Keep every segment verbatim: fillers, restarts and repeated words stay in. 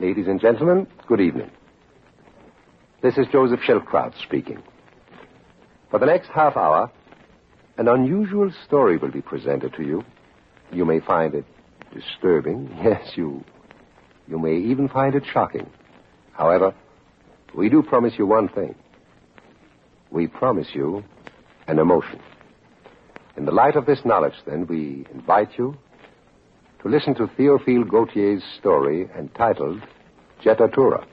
Ladies and gentlemen, good evening. This is Joseph Schildkraut speaking. For the next half hour, an unusual story will be presented to you. You may find it disturbing. Yes, you, you may even find it shocking. However, we do promise you one thing. We promise you an emotion. In the light of this knowledge, then, we invite you to listen to Théophile Gautier's story entitled Jettatura.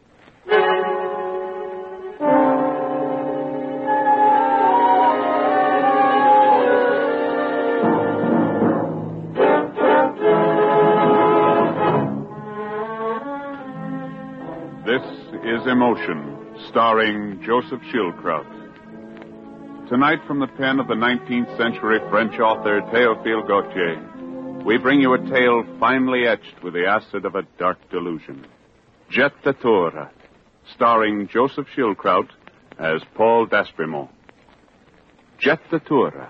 This is Emotion, starring Joseph Schildkraut. Tonight, from the pen of the nineteenth century French author Théophile Gautier, we bring you a tale finely etched with the acid of a dark delusion. Jettatura, starring Joseph Schildkraut as Paul d'Aspremont. Jettatura.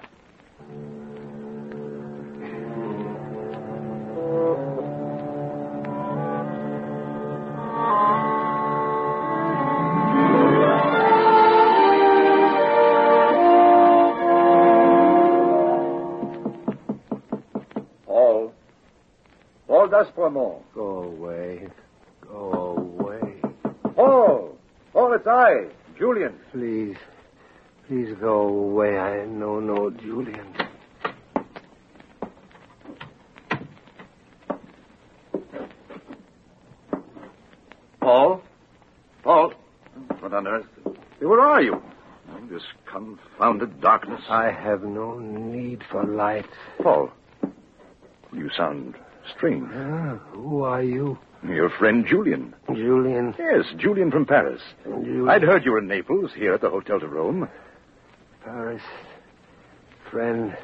D'Aspremont. Go away. Go away. Paul! Paul, it's I, Julian. Please. Please go away. I know no Julian. Paul? Paul? What on earth? Where are you? Oh, this confounded darkness. I have no need for light. Paul, you sound strange. Ah, who are you? Your friend Julian. Julian? Yes, Julian from Paris. Julian. I'd heard you were in Naples, here at the Hotel de Rome. Paris. Friend.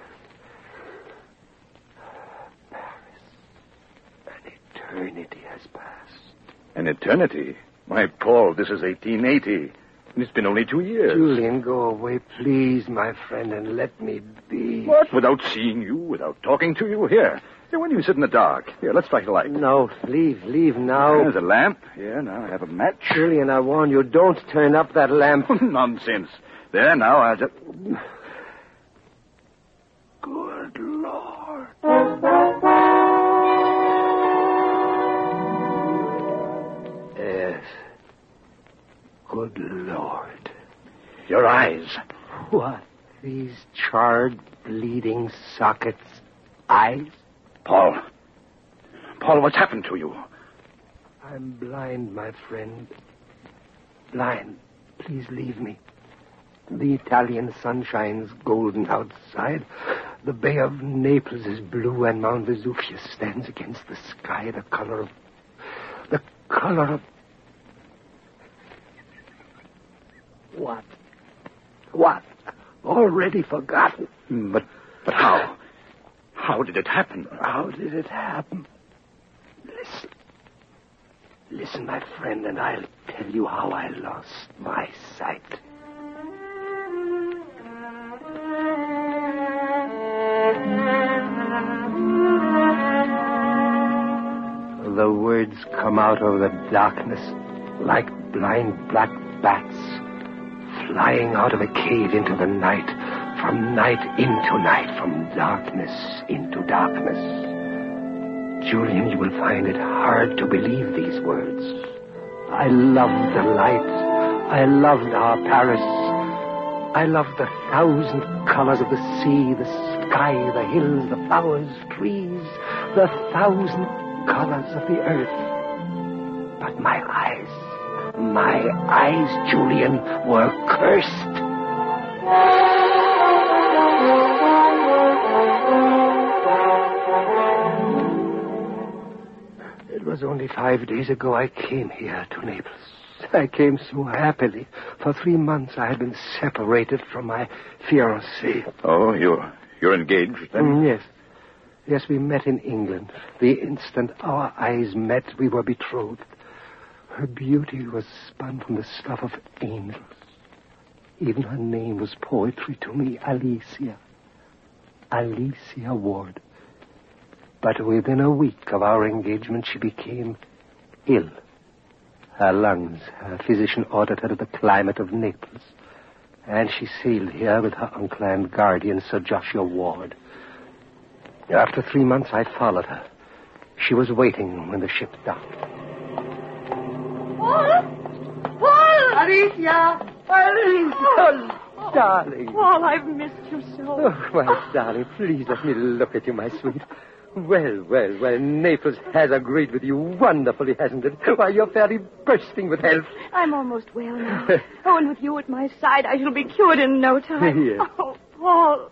Paris. An eternity has passed. An eternity? Why, Paul, this is eighteen eighty. And it's been only two years. Julian, go away, please, my friend, and let me be. What? Without seeing you, without talking to you? Here. Here, when you sit in the dark. Here, let's strike a light. No, leave, leave now. There's a lamp. Here, now I have a match. Julian, I warn you, don't turn up that lamp. Nonsense. There, now, I'll just... Good Lord. Yes. Good Lord. Your eyes. What? These charred, bleeding sockets. Eyes? Paul. Paul, what's happened to you? I'm blind, my friend. Blind. Please leave me. The Italian sun shines golden outside. The Bay of Naples is blue, and Mount Vesuvius stands against the sky, the color of... The color of... What? What? Already forgotten. But, but how? How did it happen? How did it happen? Listen. Listen, my friend, and I'll tell you how I lost my sight. The words come out of the darkness like blind black bats flying out of a cave into the night, from night into night, from darkness into darkness. Julian, you will find it hard to believe these words. I loved the light. I loved our Paris. I loved the thousand colors of the sea, the sky, the hills, the flowers, trees, the thousand colors of the earth. But my eyes, my eyes, Julian, were cursed. It was only five days ago I came here to Naples. I came so happily. For three months I had been separated from my fiancée. Oh, you're, you're engaged, then? Mm, yes. Yes, we met in England. The instant our eyes met, we were betrothed. Her beauty was spun from the stuff of angels. Even her name was poetry to me, Alicia. Alicia Ward. But within a week of our engagement, she became ill. Her lungs. Her physician ordered her to the climate of Naples. And she sailed here with her uncle and guardian, Sir Joshua Ward. After three months, I followed her. She was waiting when the ship docked. Paul! Paul! Alicia! Alicia! Oh, darling. Paul, I've missed you so. Oh, well, darling, please let me look at you, my sweet. Well, well, well, Naples has agreed with you wonderfully, hasn't it? Why, you're fairly bursting with health. I'm almost well now. Oh, and with you at my side, I shall be cured in no time. Yes. Oh, Paul.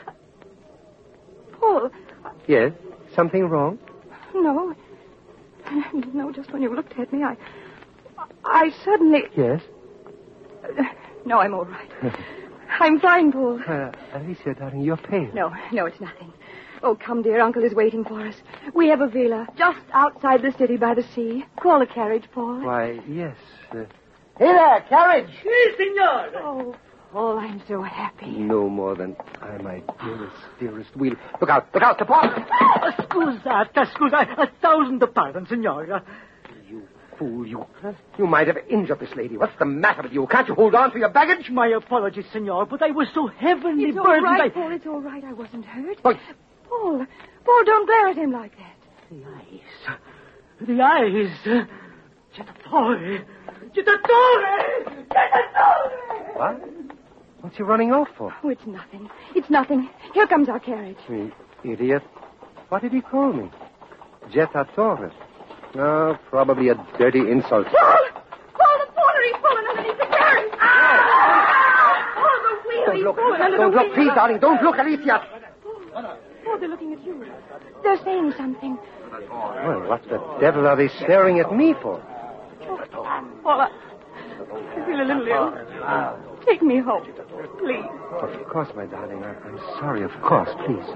Paul. Yes? Something wrong? No. No, just when you looked at me, I... I suddenly... Yes? No, I'm all right. I'm fine, Paul. Uh, Alicia, darling, you're pale. No, no, it's nothing. Oh, come, dear. Uncle is waiting for us. We have a villa just outside the city by the sea. Call a carriage, Paul. Why, yes. Uh... Hey there, carriage. Si, signor. Oh, Paul, I'm so happy. No more than I, my dearest, dearest. We'll... Look out, look out, the port! Scusa, scusa. A thousand pardons, signora. You fool, you. You might have injured this lady. What's the matter with you? Can't you hold on to your baggage? My apologies, signor, but I was so heavily It's all burdened. right, I... Paul. It's all right. I wasn't hurt. What? Paul, Paul, don't glare at him like that. The eyes. The eyes. Jettatore. Jettatore! Jettatore! What? What's he running off for? Oh, it's nothing. It's nothing. Here comes our carriage. You idiot. What did he call me? Jettatore. Oh, probably a dirty insult. Paul! Paul, the porter, he's pulling underneath the carriage. Ah! Paul, the wheel, Don't he's look. pulling under Don't the look, wheel. please, darling. Don't look, Alicia. Oh, they're looking at you. They're saying something. Well, what the devil are they staring at me for? Paul, I, I feel a little ill. Take me home, please. Of course, my darling. I, I'm sorry. Of course, please.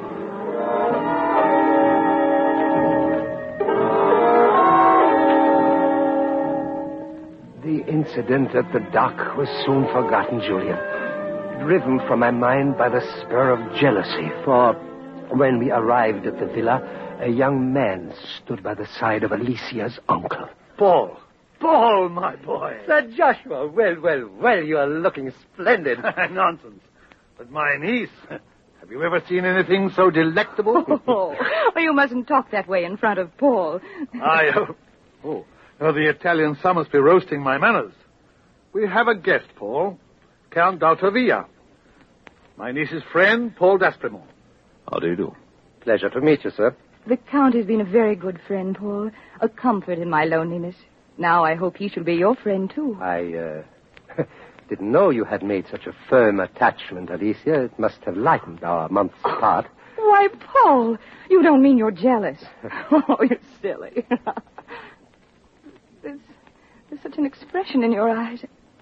The incident at the dock was soon forgotten, Julian. Driven from my mind by the spur of jealousy, for when we arrived at the villa, a young man stood by the side of Alicia's uncle. Paul. Paul, my boy. Sir Joshua, well, well, well, you are looking splendid. Nonsense. But my niece, have you ever seen anything so delectable? Oh, well, you mustn't talk that way in front of Paul. I hope. Oh, oh, the Italian sun must be roasting my manners. We have a guest, Paul. Count d'Altavia. My niece's friend, Paul d'Aspremont. How do you do? Pleasure to meet you, sir. The Count has been a very good friend, Paul. A comfort in my loneliness. Now I hope he shall be your friend, too. I, uh, didn't know you had made such a firm attachment, Alicia. It must have lightened our months apart. Why, Paul, you don't mean you're jealous. Oh, you're silly. there's, there's such an expression in your eyes.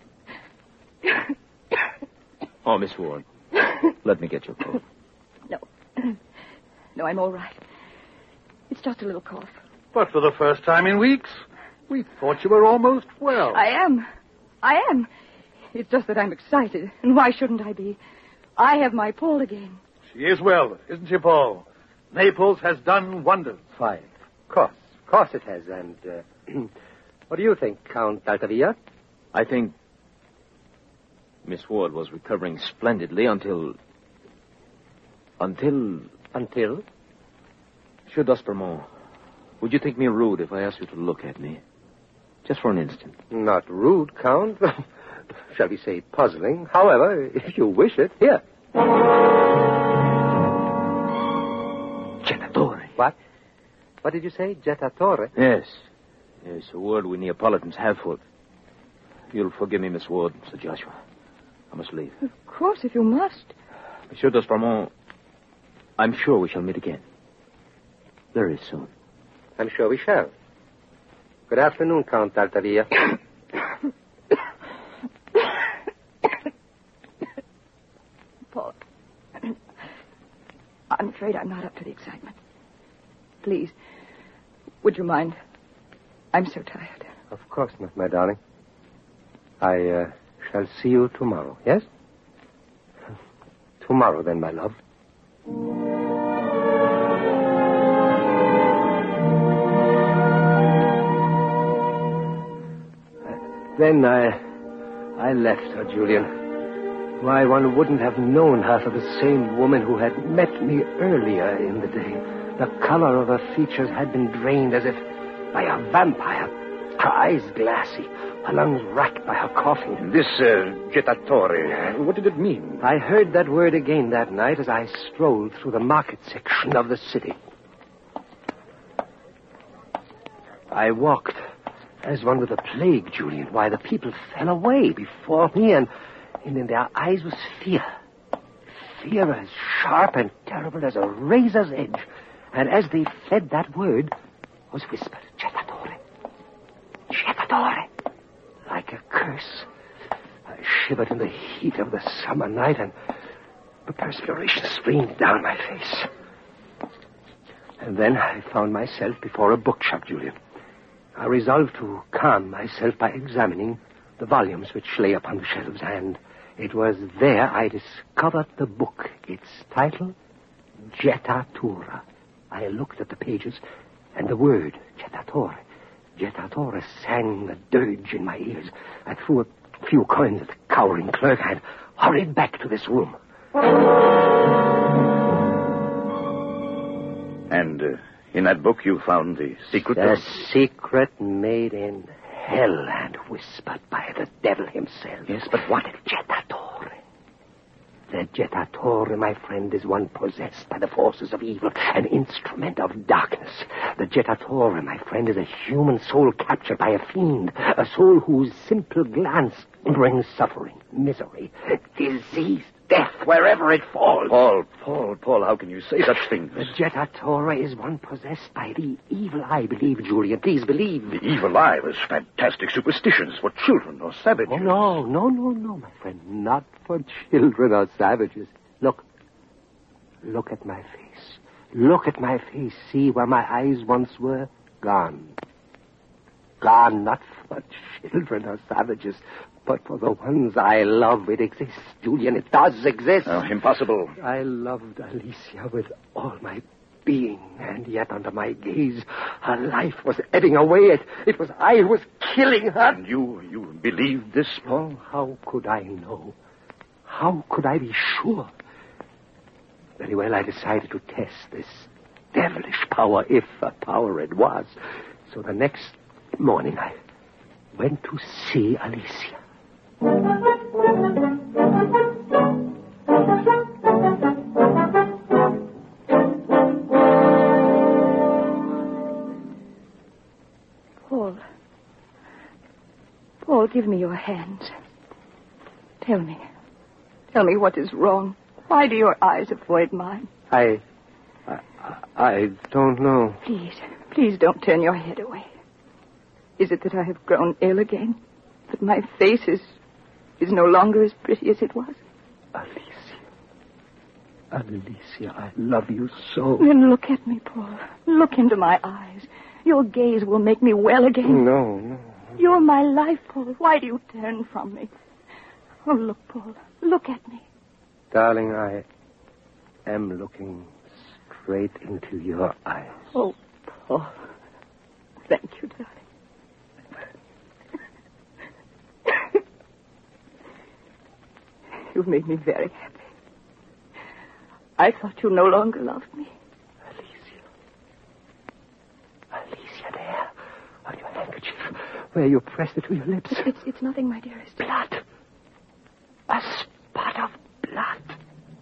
Oh, Miss Ward, let me get your coat. No. No, I'm all right. It's just a little cough. But for the first time in weeks, we thought you were almost well. I am. I am. It's just that I'm excited. And why shouldn't I be? I have my Paul again. She is well, isn't she, Paul? Naples has done wonders. Why, of course. Of course it has. And, uh, what do you think, Count d'Altavia? I think Miss Ward was recovering splendidly until... Until... Until? Monsieur d'Aspremont, would you think me rude if I asked you to look at me? Just for an instant. Not rude, Count. Shall we say puzzling? However, if you wish it, here. Jettatore. What? What did you say? Jettatore? Yes. Yes, a word we Neapolitans have for it. You'll forgive me, Miss Ward, Sir Joshua. I must leave. Of course, if you must. Monsieur d'Aspremont, I'm sure we shall meet again. Very soon. I'm sure we shall. Good afternoon, Count d'Altavia. Paul, I'm afraid I'm not up to the excitement. Please, would you mind? I'm so tired. Of course not, my darling. I uh, shall see you tomorrow, yes? Tomorrow, then, my love. Then I... I left her, Julian. Why, one wouldn't have known her for the same woman who had met me earlier in the day. The color of her features had been drained as if by a vampire. Her eyes glassy, her lungs racked by her coughing. This, uh, jettatore, what did it mean? I heard that word again that night as I strolled through the market section of the city. I walked as one with a plague, Julian. Why, the people fell away before me, and, and in their eyes was fear. Fear as sharp and terrible as a razor's edge. And as they fled, that word was whispered, jettatore. Jettatore. Like a curse. I shivered in the heat of the summer night, and the perspiration streamed down my face. And then I found myself before a bookshop, Julian. I resolved to calm myself by examining the volumes which lay upon the shelves, and it was there I discovered the book. Its title, Jettatura. I looked at the pages, and the word, jettatore, jettatore sang the dirge in my ears. I threw a few coins at the cowering clerk and hurried back to this room. And uh, in that book you found the secret The of... secret made in hell and whispered by the devil himself. Yes, but what? Jettatore. The jettatore, my friend, is one possessed by the forces of evil, an instrument of darkness. The jettatore, my friend, is a human soul captured by a fiend, a soul whose simple glance brings suffering, misery, disease, death wherever it falls. Paul, Paul, Paul, how can you say such things? The jettatore is one possessed by the evil eye, believe, Julian. Please believe. The evil eye was fantastic superstitions for children or savages. Oh, no, no, no, no, my friend. Not for children or savages. Look. Look at my face. Look at my face. See where my eyes once were? Gone. Gone not for children or savages, but for the ones I love. It exists, Julian. It does exist. Oh, impossible. I loved Alicia with all my being, and yet under my gaze, her life was ebbing away. It, it was I who was killing her. And you, you believed this, Paul? How could I know? How could I be sure? Very well, I decided to test this devilish power, if a power it was. So the next morning, I went to see Alicia. Paul. Paul, give me your hand. Tell me. Tell me what is wrong. Why do your eyes avoid mine? I... I, I don't know. Please, please don't turn your head away. Is it that I have grown ill again? That my face is... is no longer as pretty as it was? Alicia. Alicia, I love you so. Then look at me, Paul. Look into my eyes. Your gaze will make me well again. No, no. You're my life, Paul. Why do you turn from me? Oh, look, Paul. Look at me. Darling, I am looking straight into your eyes. Oh, Paul. Thank you, darling. You've made me very happy. I thought you no longer loved me. Alicia. Alicia, there. On your handkerchief. Where you pressed it to your lips. It's, it's nothing, my dearest. Blood. A spot of blood.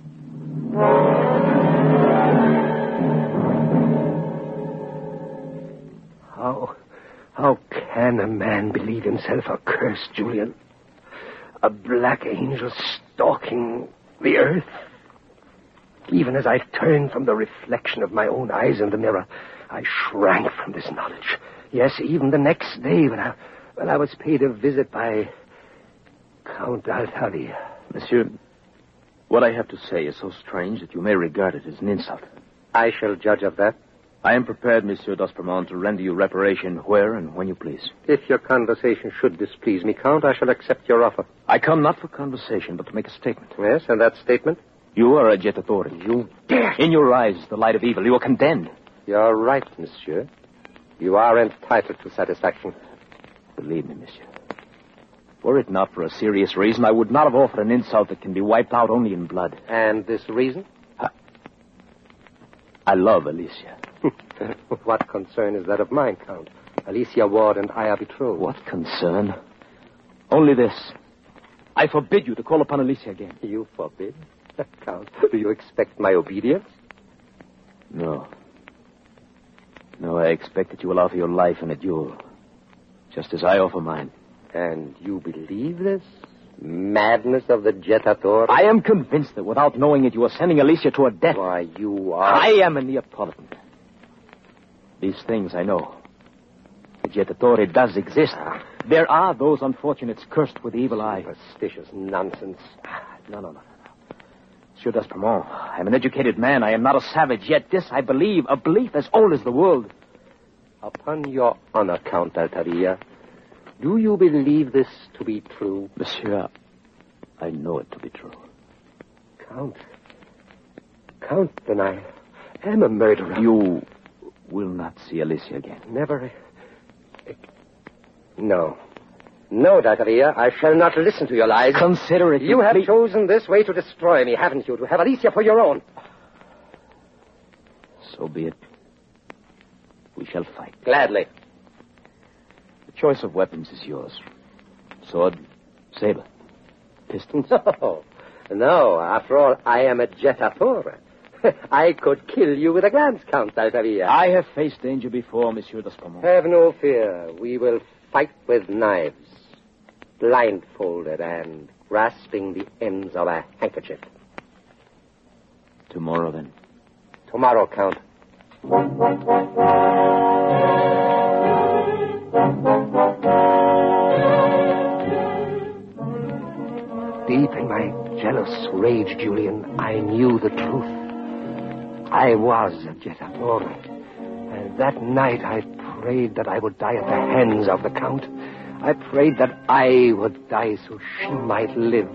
How... How can a man believe himself accursed, Julian? A black angel stalking the earth. Even as I turned from the reflection of my own eyes in the mirror, I shrank from this knowledge. Yes, even the next day when I, when I was paid a visit by Count Altavia. Monsieur, what I have to say is so strange that you may regard it as an insult. I shall judge of that. I am prepared, Monsieur d'Ospremont, to render you reparation where and when you please. If your conversation should displease me, Count, I shall accept your offer. I come not for conversation, but to make a statement. Yes, and that statement? You are a jettatore. You dare! In your eyes, the light of evil. You are condemned. You're right, monsieur. You are entitled to satisfaction. Believe me, monsieur. Were it not for a serious reason, I would not have offered an insult that can be wiped out only in blood. And this reason? I, I love Alicia. What concern is that of mine, Count? Alicia Ward and I are betrothed. What concern? Only this. I forbid you to call upon Alicia again. You forbid? Count, do you expect my obedience? No. No, I expect that you will offer your life in a duel. Just as I offer mine. And you believe this? Madness of the Jettator? I am convinced that without knowing it, you are sending Alicia to her death. Why, you are... I am a Neapolitan. These things I know. The Jettatore does exist. There are those unfortunates cursed with the evil eye. Superstitious nonsense. No, no, no, no. Monsieur d'Espremont, I am an educated man. I am not a savage. Yet this I believe, a belief as old as the world. Upon your honor, Count Altavia, do you believe this to be true? Monsieur, I know it to be true. Count. Count, then I am a murderer. You will not see Alicia again. Never. No. No, D'Altavia, I shall not listen to your lies. Consider it. You have complete... chosen this way to destroy me, haven't you? To have Alicia for your own. So be it. We shall fight. Gladly. The choice of weapons is yours. Sword, saber, pistol. No. No, after all, I am a Jettatore. I could kill you with a glance, Count Altavia. I have faced danger before, Monsieur d'Espremont. Have no fear. We will fight with knives, blindfolded and grasping the ends of a handkerchief. Tomorrow, then. Tomorrow, Count. Deep in my jealous rage, Julian, I knew the truth. I was a Jettatore. And that night I prayed that I would die at the hands of the Count. I prayed that I would die so she might live.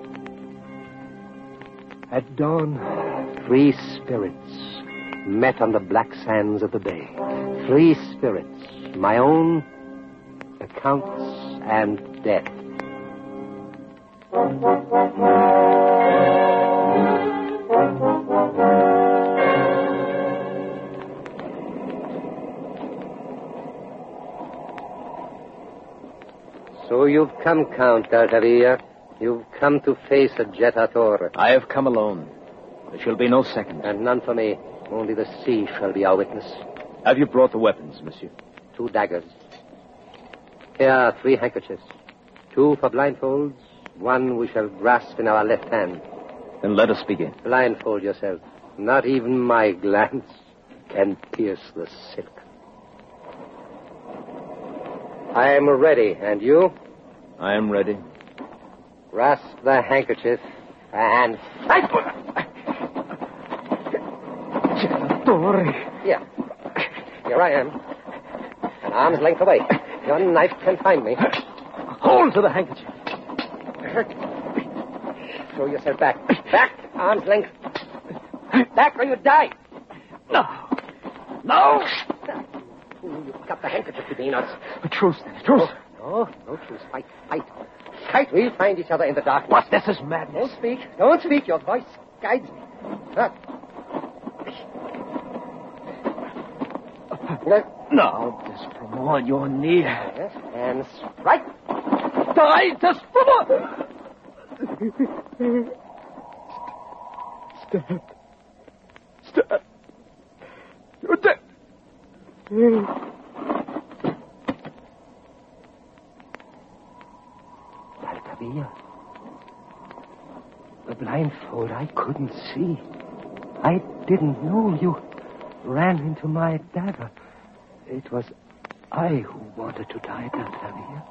At dawn, three spirits met on the black sands of the bay. Three spirits, my own, the Count's, and death. So you've come, Count Altavia. You've come to face a Jettatore. I have come alone. There shall be no second. And none for me. Only the sea shall be our witness. Have you brought the weapons, monsieur? Two daggers. Here are three handkerchiefs. Two for blindfolds. One we shall grasp in our left hand. Then let us begin. Blindfold yourself. Not even my glance can pierce the silk. I am ready. And you? I am ready. Grasp the handkerchief and fight. Jettatore. Here. Here I am. An arm's length away. Your knife can find me. Hold to the handkerchief. Throw yourself back. Back. Arm's length. Back or you die. No. No. You've got the handkerchief between us. A truce, then. A truce. No, no truce. Fight. Fight. Fight. We'll find each other in the dark. What? This is madness. Don't speak. Don't speak. Your voice guides me. Huh. No, D'Espremont, on your knee. Yes, and strike. Die, D'Espremont! Stab. Stab. You're dead. Altavia. The blindfold I couldn't see. I didn't know you ran into my dagger. It was I who wanted to die, Altavia.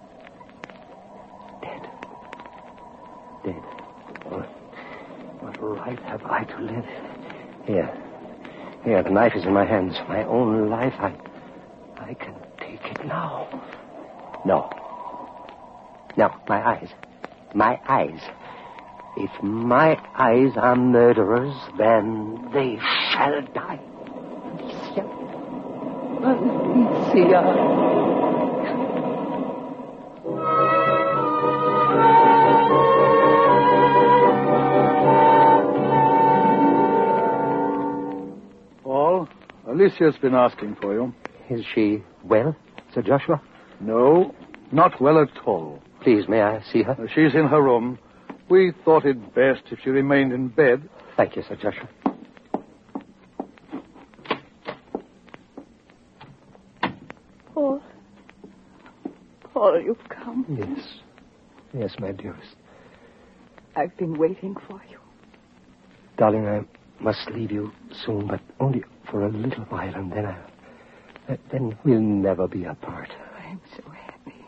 Dead. Dead. Oh, what right have I to live? Here. Here, the knife is in my hands. My own life. I, I can take it now. No. No, my eyes. My eyes. If my eyes are murderers, then they shall die. Alicia. Alicia. Alicia's been asking for you. Is she well, Sir Joshua? No, not well at all. Please, may I see her? Uh, she's in her room. We thought it best if she remained in bed. Thank you, Sir Joshua. Paul. Paul, you've come. Yes. Yes, my dearest. I've been waiting for you. Darling, I must leave you soon, but only for a little while, and then I... Then we'll never be apart. I'm so happy.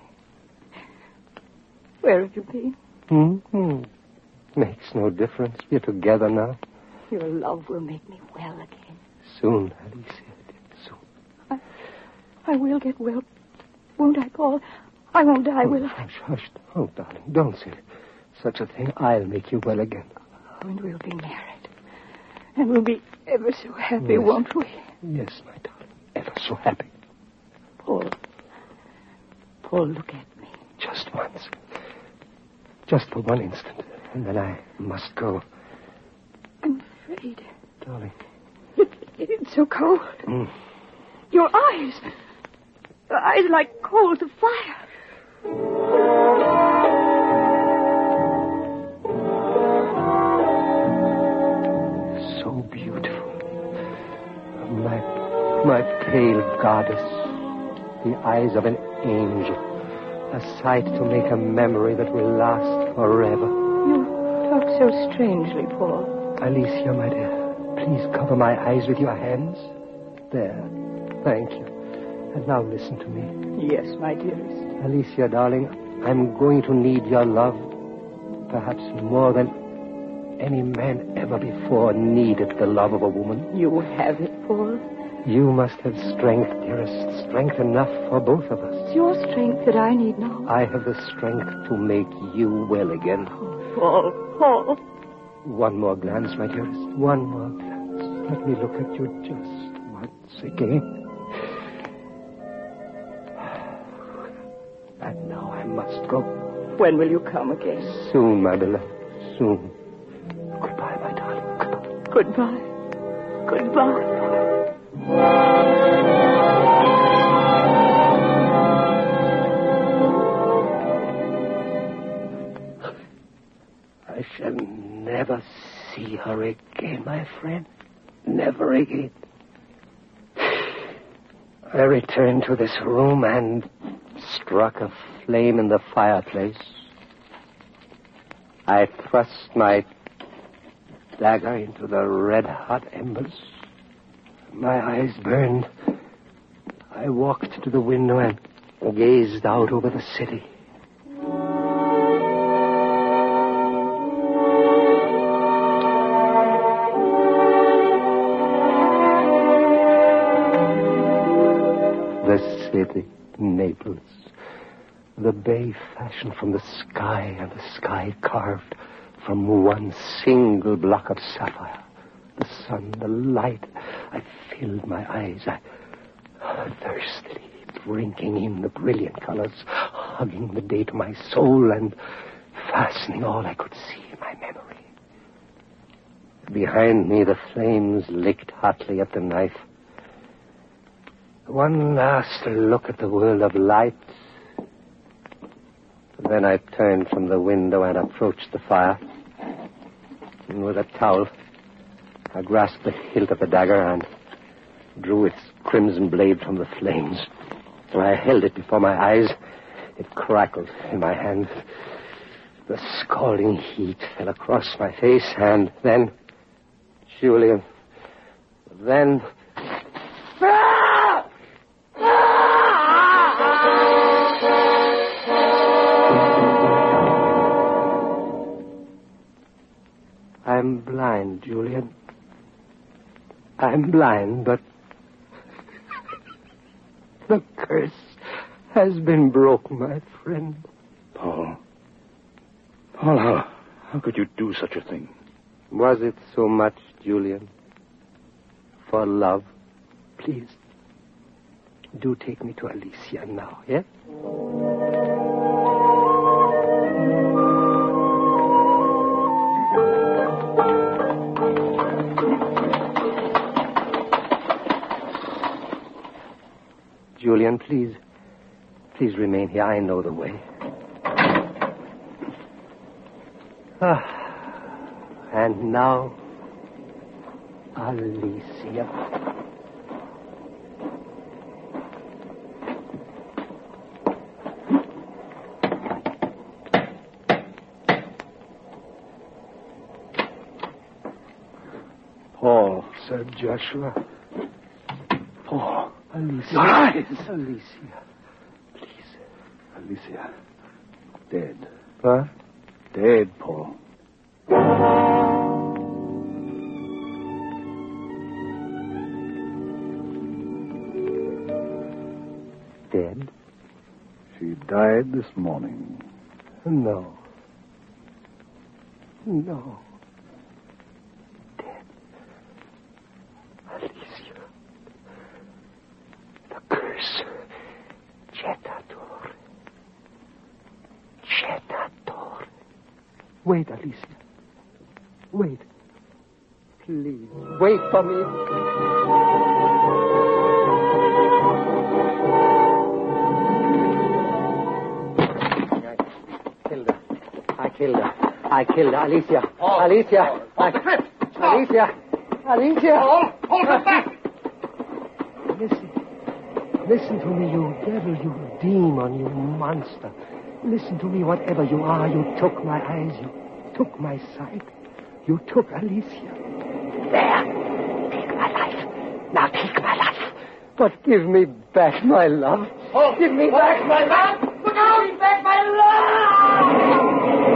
Where have you been? Hmm? Makes no difference. We're together now. Your love will make me well again. Soon, Alicia. Soon. I, I will get well. Won't I, Paul? I won't die, will I? Hush, hush. Oh, darling, don't say such a thing. I'll make you well again. Oh, and we'll be married. And we'll be ever so happy, Yes. won't we? Yes, my darling. Ever so happy. Paul. Paul, look at me. Just once. Just for one instant. And then I must go. I'm afraid. Darling. Look, it's so cold. Mm. Your eyes. Your eyes like coals of fire. So beautiful. My, my pale goddess. The eyes of an angel. A sight to make a memory that will last forever. You talk so strangely, Paul. Alicia, my dear, please cover my eyes with your hands. There. Thank you. And now listen to me. Yes, my dearest. Alicia, darling, I'm going to need your love. Perhaps more than any man ever before needed the love of a woman. You have it, Paul. You must have strength, dearest. Strength enough for both of us. It's your strength that I need now. I have the strength to make you well again. Paul, Paul. One more glance, my dearest. One more glance. Let me look at you just once again. And now I must go. When will you come again? Soon, my beloved. Soon. Goodbye, my darling. Goodbye. Goodbye. Goodbye. I shall never see her again, my friend. Never again. I returned to this room and struck a flame in the fireplace. I thrust my dagger into the red-hot embers. My eyes burned. I walked to the window and gazed out over the city. The city, Naples. The bay fashioned from the sky, and the sky carved from one single block of sapphire. The sun, the light. I filled my eyes. I thirstily drinking in the brilliant colors, hugging the day to my soul and fastening all I could see in my memory. Behind me, the flames licked hotly at the knife. One last look at the world of light. Then I turned from the window and approached the fire. And with a towel, I grasped the hilt of the dagger and drew its crimson blade from the flames. When I held it before my eyes, it crackled in my hand. The scalding heat fell across my face, and then, Julian, then... I'm blind, Julian. I'm blind, but the curse has been broken, my friend. Paul. Paul, how, how could you do such a thing? Was it so much, Julian? For love? Please, do take me to Alicia now, yes? Julian, please. Please remain here. I know the way. Ah. And now, Alicia. Paul. Sir Joshua. Paul. Alicia. Your eyes. Alicia. Please. Alicia. Dead. What? Dead, Paul. Dead? She died this morning. No. No. Dead. Alicia. The curse. Jetatore. Jetatore. Wait, Alicia. Wait. Please, wait for me. I killed her. I killed her. Alicia. Paul, Alicia. Paul, I... Paul, Alicia. Alicia. Paul, hold her back! Listen. Listen to me, you devil, you demon, you monster. Listen to me, whatever you are. You took my eyes. You took my sight. You took Alicia. There. Take my life. Now take my life. But give me back my love. Oh, give me back my love. Look out! Give me back my love!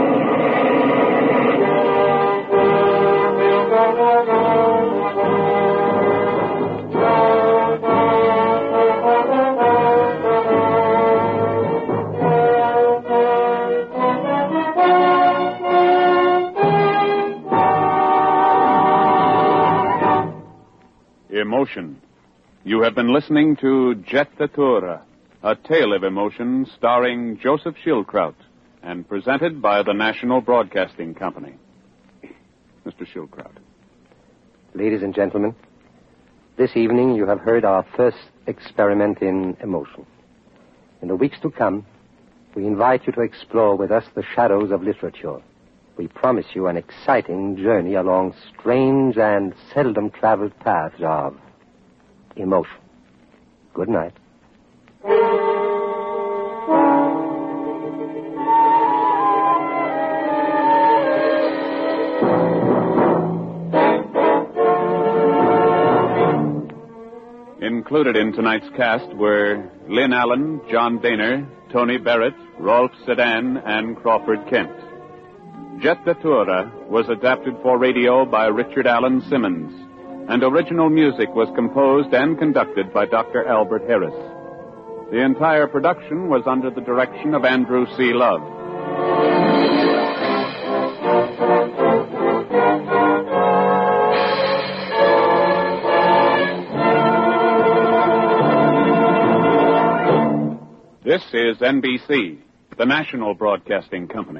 Emotion. You have been listening to Jettatura, a tale of emotion starring Joseph Schildkraut and presented by the National Broadcasting Company. Mister Schildkraut. Ladies and gentlemen, this evening you have heard our first experiment in emotion. In the weeks to come, we invite you to explore with us the shadows of literature. We promise you an exciting journey along strange and seldom traveled paths of emotion. Good night. Included in tonight's cast were Lynn Allen, John Daner, Tony Barrett, Rolf Sedan, and Crawford Kent. Jettatura was adapted for radio by Richard Allen Simmons, and original music was composed and conducted by Doctor Albert Harris. The entire production was under the direction of Andrew C. Love. This is N B C, the National Broadcasting Company.